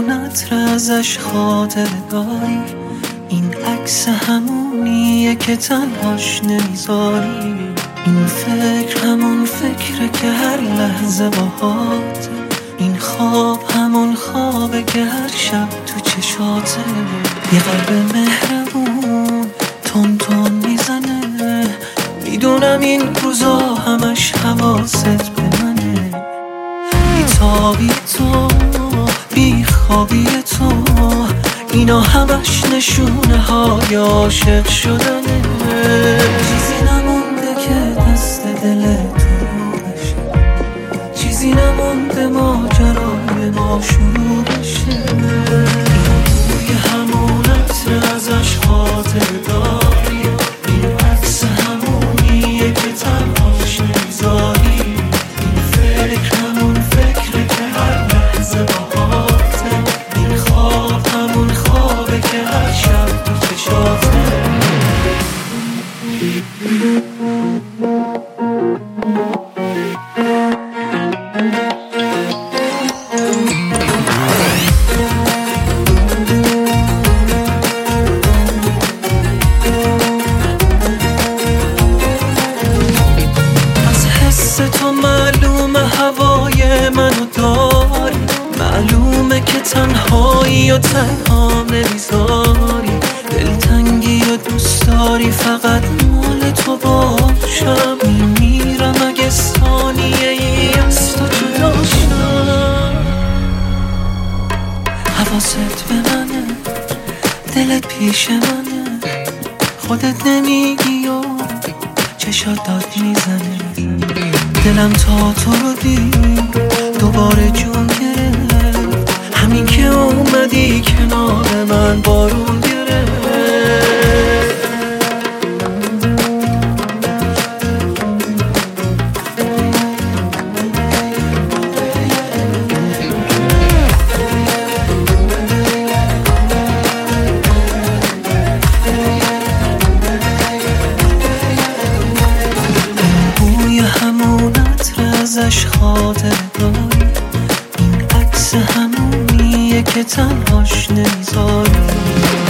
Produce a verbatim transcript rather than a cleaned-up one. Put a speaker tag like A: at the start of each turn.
A: همون عطر ازش خاطره داری، این عکس همونیه که تنهاش نمیذاری. این فکر همون فکره که هر لحظه باهاته، این خواب همون خوابه که هر شب تو چشاته. یه قلب مهربون تون تون میزنه، میدونم این روزا همش حواست به منه. بیتابی تو، بیخوابی تو، اینا همش نشونه های عاشق شدنه. چیزی نمونده که دست دل تو بشه، چیزی نمونده ماجرای ما شروع بشه. توی همون عطر ازش خاطر داری، این عکس همونیه که تنهاش نمیذاری. این فکر همون فکره که هر لحظه باهاته، این خواب همون خوابه که هر شب تو چشاته. تو معلومه هوای منو داری، معلومه که تنهایی و تنها نمیذاری. دلتنگی و دوست داری فقط مال تو باشم، میمیرم اگه ثانیه ای از تو جدا شم. حواست به منه، دلت پیش منه، خودت نمیگی و چشات داد میزنه. دلم تا تو رو دید دوباره جون گرفت، همین که اومدی کنار من بارون گرفت. ازش خاطر داری، این عکس همونیه که تنهاش نمیذاری.